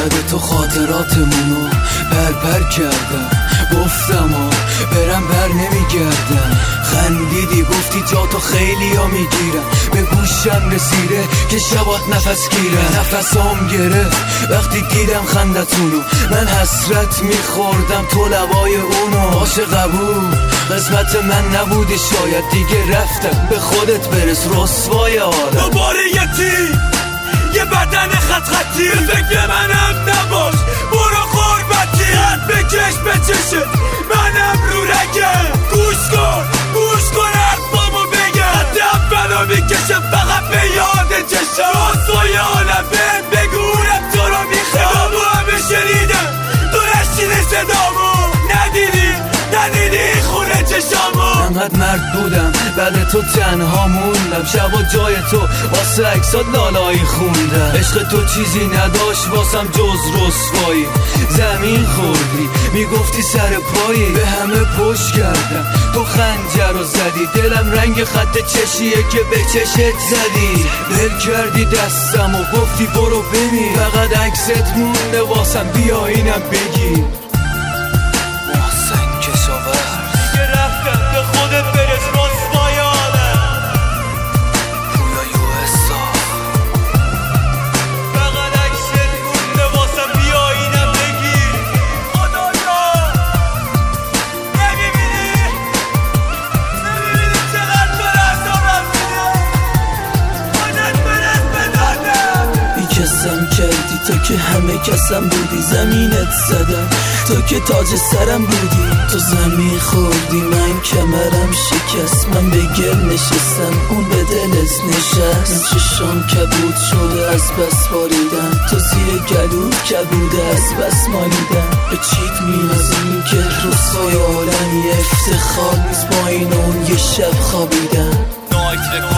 زده تو خاطراتمونو پر کردم، گفتم برم بر نمیگردم. خندیدی گفتی جا تو خیلی ها میگیرم، به گوشم رسیده که شبات نفس گیرم. نفسام گرفت وقتی دیدم خندتونو، من حسرت میخوردم تو لبای اونو. باشه قبول قسمت من نبودی، شاید دیگه رفتم، به خودت برس رسوای آدم. دوباره یه بدن خطی، به فکر منم نباش، برو قربتی. خط بکش به چشم منم رو رگه، گوش کن حرفامو بگه. خط اولو میکشم فقط به یاد چشم، رسوای عالم بگورم تو رو میخوام. صدامو همه شنیدم تو نشنیدی، صدامو ندیدی خونه چشامو. انقدر مرد بودم بعد تو تنها موندم، شبا جای تو واسه اکسات لالایی خوندم. عشق تو چیزی نداشت واسم جز رسوایی، زمین خوردی میگفتی سر پایی، به همه پشت کردم تو خنجر رو زدی. دلم رنگ خط چشیه که به چشت زدی، دل کردی دستم و گفتی برو ببین، فقط عکست مونده واسم بیا اینم بگی. کردی تو که همه کسم بودی، زمینت زدم تو که تاج سرم بودی. تو زمین خوردی من کمرم شکست، من به گل نشستم اون به دلت نشست. چشام کبود شده از بس باریدن، تو زیر گلوت کبوده از بس مالیدن. به چیت میرزیم که رسوای عالمی افتخار نیست با این اون یه شب خوابیدن.